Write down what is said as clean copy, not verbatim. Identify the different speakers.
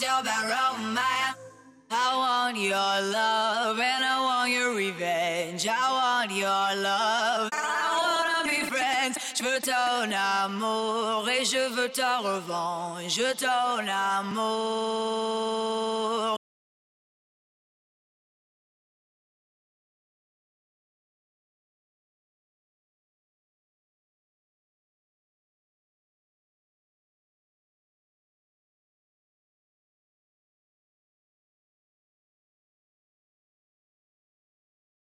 Speaker 1: your back, romance. I want your love and I want your revenge. I want your love. I wanna be friends. Je veux ton amour et je veux ta revanche. Ton amour.